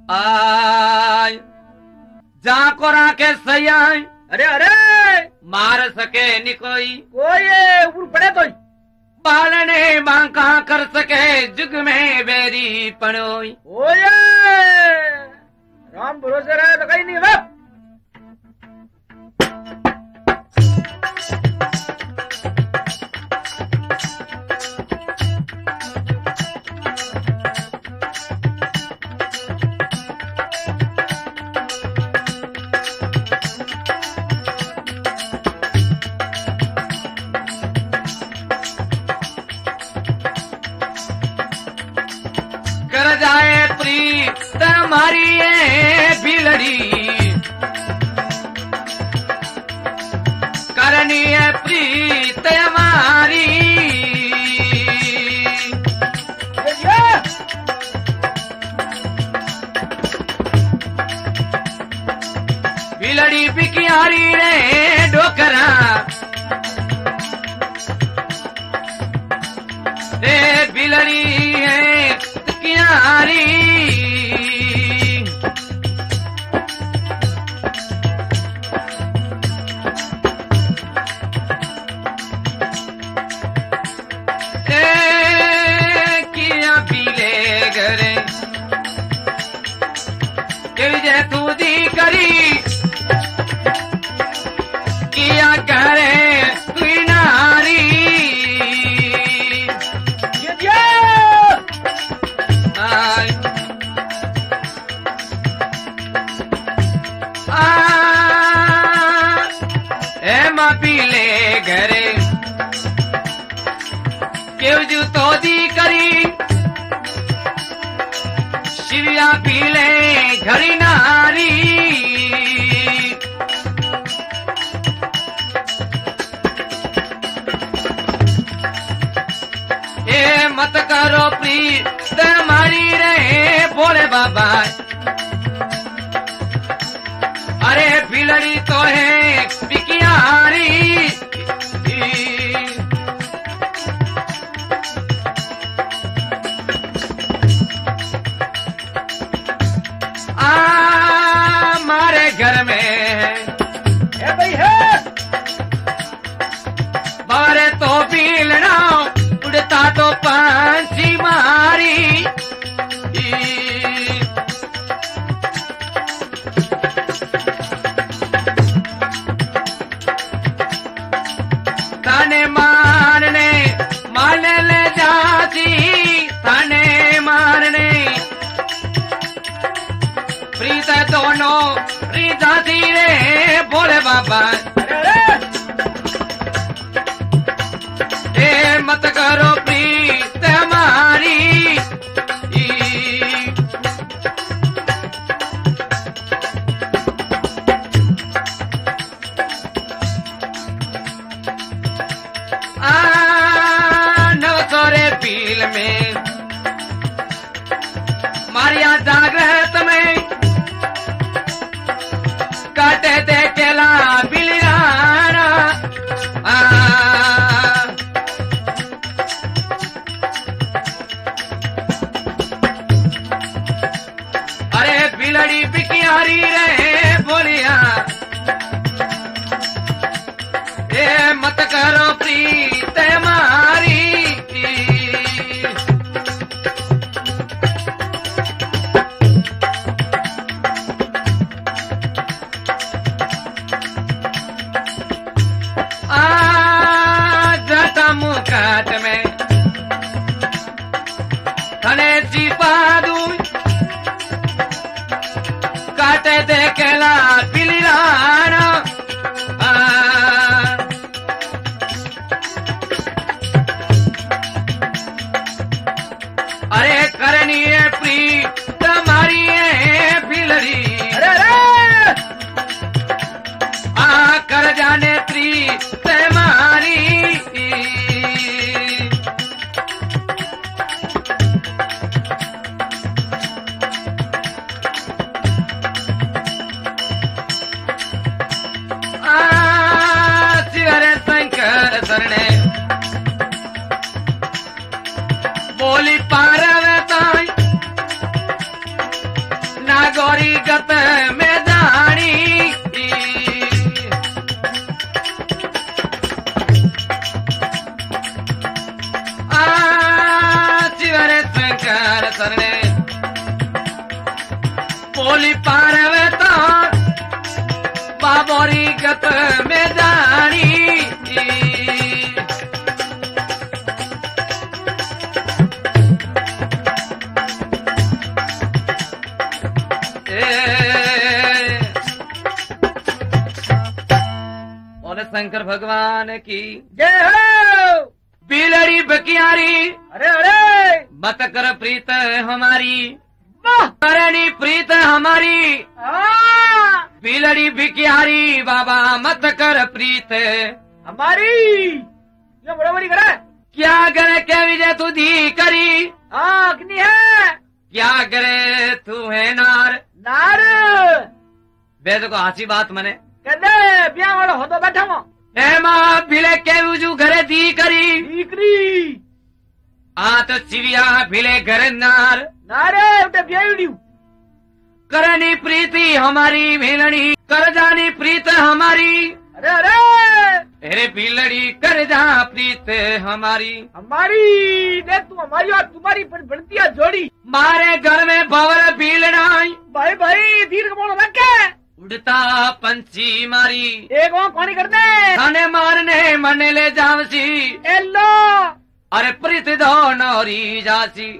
आय जा को राखे सैया अरे अरे मार सके नि कोई ऊपर पड़े तो पालने बांका कर सके जुग में बेरी पड़ोई ओए राम भरोसे रहे तो कहीं नहीं बाप कर जाए प्रीत हमारी ये बिलड़ी करनी है प्रीत हमारी बिलड़ी बिकियारी रे डोकरा रे बिलड़ी है किनारी किया पीले घरे जय तू दी करी किया करे तू नारी पीले घरे क्यों जू तो दी करी शिविया पीले घड़ी नारी ए मत करो प्रीत हमारी रे भोले बाबा अरे बिलड़ी तो है बिकियारी मारे घर में है भाई है बारे तो बिलना उड़ता तो पंछी मारी ताने मारने ले जाती ताने मारने प्रीत दोनों रीता रे बोले बाबा ए मत करो प्रीत हमारी पील में मारिया जागृत में काटे दे केला बिलियाना अरे बिलड़ी बिकियारी रे बोलिया ए मत करो प्रीत हमारी मुकाट में थने चिपा दू काटे दे केला बिलियाना गोरी गत में जानी शिवरे शंकर सरने बोली पार्वता बाबोरी गत में जानी बोले शंकर भगवान की जय हो। बिलड़ी बकियारी अरे अरे मत कर प्रीत हमारी वाह। करणी प्रीत हमारी बिलड़ी बिकियारी बाबा मत कर प्रीत हमारी ये बराबरी करे क्या करे क्या विजय तू धी करी अग्नि है क्या करे तू है नार नार वेद को हासी बात मने कहते ब्याह वाला हो तो बैठा हुआ ए माँ भिले के उजू घरे दी करी दीकरी आ तो चिविया भिले घरे नार नारे उठे ब्याह करनी प्रीति हमारी भिलड़ी कर जानी प्रीत हमारी अरे अरे अरे बिलड़ी कर जा प्रीत हमारी देख तू हमारी और तुम्हारी बढ़ती है जोड़ी मारे घर में भवर बिलड़ाई भाई भाई दीर्घ बोलो रखे उड़ता पंछी मारी एक वहाँ पानी कर दे थाने मारने मने ले जावसी एलो अरे प्रीत दो नौरी जासी